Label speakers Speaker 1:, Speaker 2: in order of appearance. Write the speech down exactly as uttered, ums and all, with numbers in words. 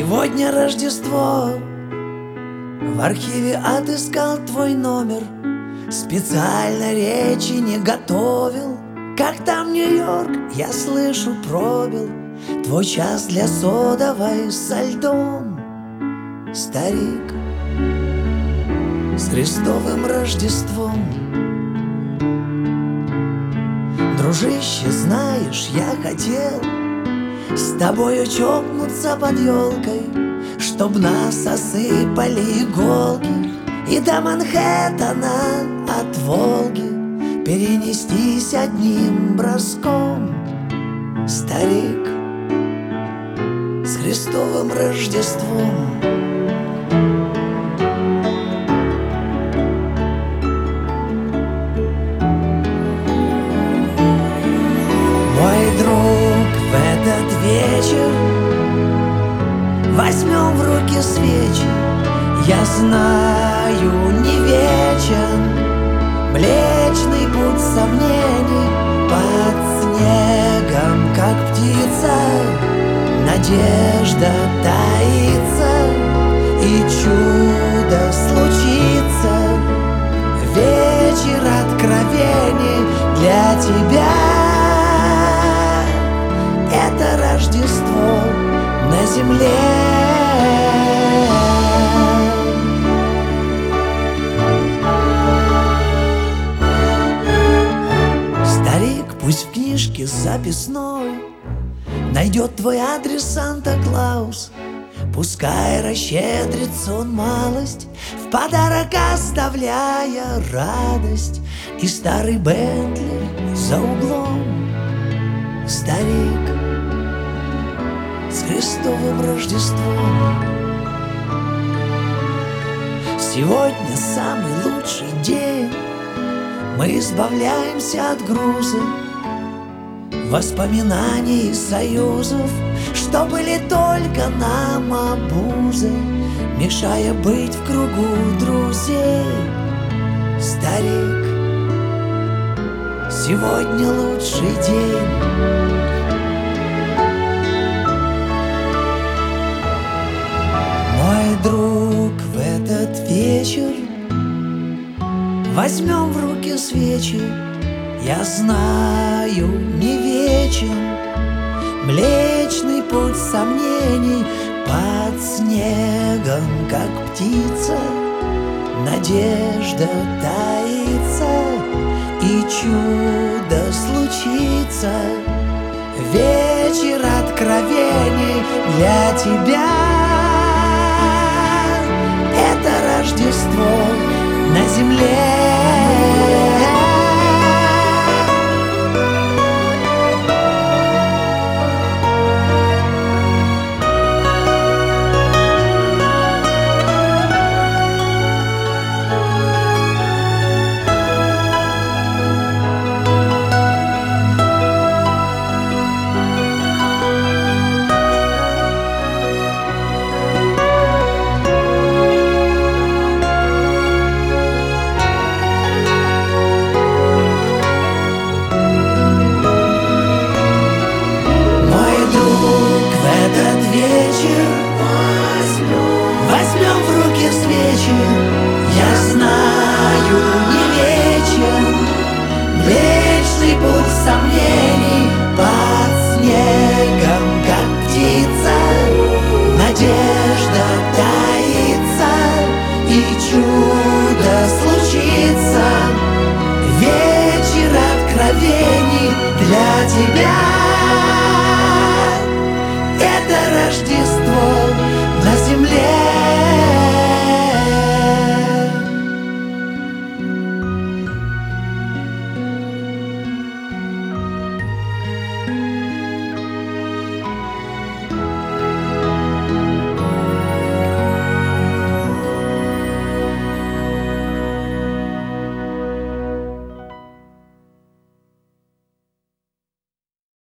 Speaker 1: Сегодня Рождество. В архиве отыскал твой номер. Специально речи не готовил. Как там Нью-Йорк, я слышу, пробил твой час для содовой со льдом. Старик, с Христовым Рождеством. Дружище, знаешь, я хотел с тобою чокнуться под елкой, чтоб нас осыпали иголки, и до Манхэттена от Волги перенестись одним броском. Старик, с Христовым Рождеством. Мой друг, в этот вечер возьмем в руки свечи. Я знаю, не вечен Млечный путь сомнений. Под снегом, как птица, надежда таится, и чудо случится. Вечер откровений для тебя. Это Рождество на земле. Старик, пусть в книжке записной найдет твой адрес Санта-Клаус. Пускай расщедрится он малость, в подарок оставляя радость и старый Бентли за углом. Старик, с Христовым Рождеством. Сегодня самый лучший день. Мы избавляемся от груза воспоминаний и союзов, что были только нам обузой, мешая быть в кругу друзей. Старик, сегодня лучший день. Мой друг, в этот вечер возьмем в руки свечи. Я знаю, не вечен Млечный путь сомнений. Под снегом, как птица, надежда таится, и чудо случится. Вечер откровений для тебя. Это Рождество на земле. Возьмем в руки свечи. Я знаю, не вечен Млечный путь сомнений. Под снегом, как птица, надежда таится, и чудо случится. Вечер откровений для тебя.